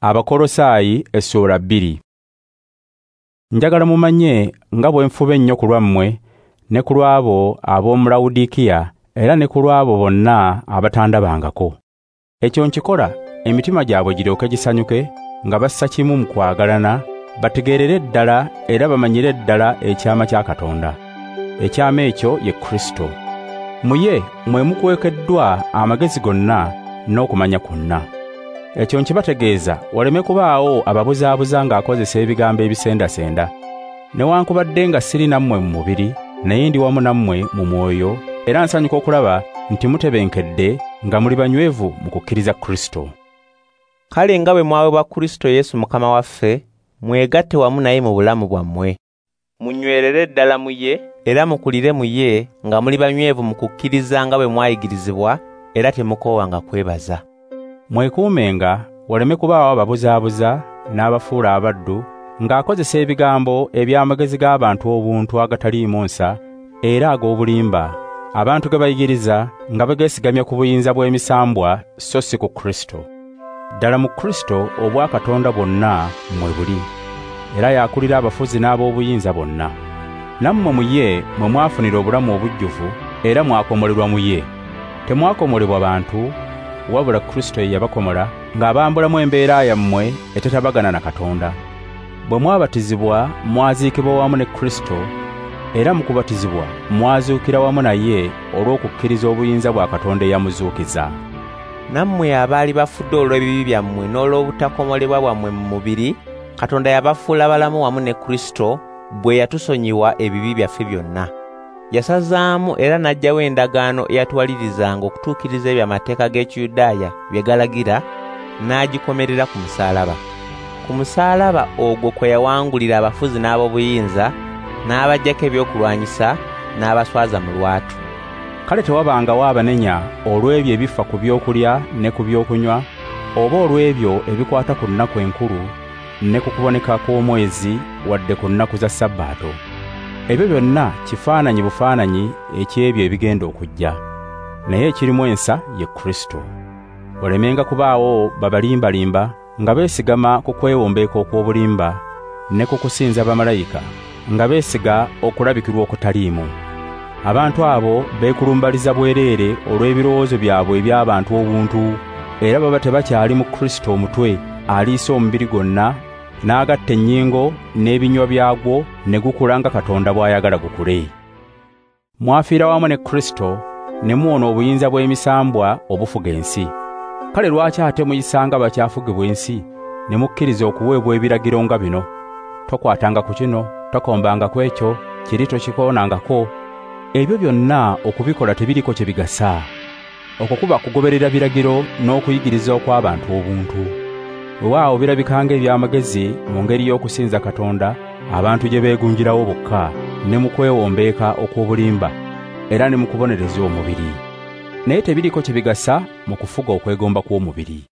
Abakolosayi essula 2. Njagala mumanye nga bwe nfube nnyo ku lwammwe ne ku lw'abo ab'omu Lawodikiya era ne ku lw'abo bonna abatandabangako. Ekyo nkikola emitima gyabwe giryoke gisanyuke nga bassa kimu mu kwagalana, bategeerere ddala era bamanyire ddala ekyama kya Katonda. Ekyama ekyo ye Kristo. Mu ye mwe mukwekeddwa amagezi gonna n'okumanya kwonna. Ekyo nkibategeeza waleme kubaawo ababuzaabuza ng'akozesa ebigambo ebisendasenda. Newankubadde nga siri nammwe mu mubiri, naye ndi wamu nammwe mu mwoyo, era nsanyuka okulaba nti mutebenkedde nga muli banywevu mu kukkiriza Kristo. Kale nga bwe mwaweebwa Kristo Yesu Mukama waffe, mwegatte wamu naye mu bulamu bwammwe. Munywerere ddala mu ye era mukulire mu ye nga muli banywevu mu kukkiriza nga bwe mwayigirizibwa era temukoowanga kwebaza. Mwekuumenga waleme kubaawo ababuzaabuza n'abafuula abaddu ng'akozesa ebigambo eby'amagezi g'abantu obuntu agataliimu nsa era ag'obulimba, abantu ge bayigiriza nga begeesigamye ku buyinza bw'emisambwa so si ku Kristo. Ddala mu Kristo obwa Katonda bwonna mwe buli, era yakulira abafuzi n'ab'obuyinza bonna. Nammwe mu ye mwe mwafunira obulamu obujjuvu era mwakomolebwa mu ye. Temwakomolebwa bantu, wabula Kristo ye yabakomola ng'abambulamu embeera yammwe etetabagana na Katonda. Bwe mwabatizibwa mwaziikibwa wamu ne Kristo, era mu kubatizibwa mwazuukira wamu naye olw'okukkiriza obuyinza bwa Katonda eyamuzuukiza. Nammwe abaali bafudde olw'ebibi byammwe n'olw'obutakomolebwa bwammwe mu mubiri, Katonda yabafuula balamu wamu ne Kristo bwe yatusonyiwa ebibi byaffe byonna. Yasazaamu era n'aggyawo endagaano eyatuwalirizanga okutuukiriza ebyo amateeka g'Ekiyudaaya bye galagira, n'agikomerera ku musaalaba. Ku musaalaba ogwo kwe yawangulira abafuzi n'ab'obuyinza, n'abaggyako ebyokulwanyisa, n'abaswaza mu lwatu. Kale tewabangawo abanenya olw'ebyo ebifa ku byokulya ne ku byokunywa, oba olw'ebyo ebikwata ku nnaku enkulu ne ku kuboneka kw'omwezi wadde ku nnaku za Ssabaato. Ebyo byonna kifaananyi bufaananyi eky'ebyo ebigenda okujja, naye ekirimu ensa ye Kristo. Olemenga kubaawo babalimbalimba nga beesigama ku kwewombeeka okw'obulimba ne ku kusinza bamalayika, nga beesiga okulabikirwa okutaliimu. Abantu abo beekulumbaliza bwereere olw'ebirowoozo byabwe eby'abantu obuntu, era baba tebakyali mu Kristo omutwe aliisa omubiri gwonna, n'agatta ennyingo n'ebinywa byagwo ne gukula nga Katonda bw'ayagala gukule. Mwafiira wamu ne Kristo ne muwona obuyinza bw'emisambwa obufuga ensi. Kale lwaki ate muyisanga bakyafugibwa ensi ne mukkiriza okuweebwa ebiragiro nga bino: tokwatanga ku kino, tokombanga ku ekyo, kiri tokikoonangako? Ebyo byonna okubikola tebiriko kye bigasa. Okwo kuba kugoberera biragiro n'okuyigiriza okw'abantu obuntu. Weewaawo birabikanga eby'amagezi mu ngeri y'okusinza Katonda abantu gye beegunjirawo bokka ne mu kwewombeeka okw'obulimba era ne mu kubonereza omubiri. Naye tebiriko kye bigasa mu kufuga okwegomba kw'omubiri.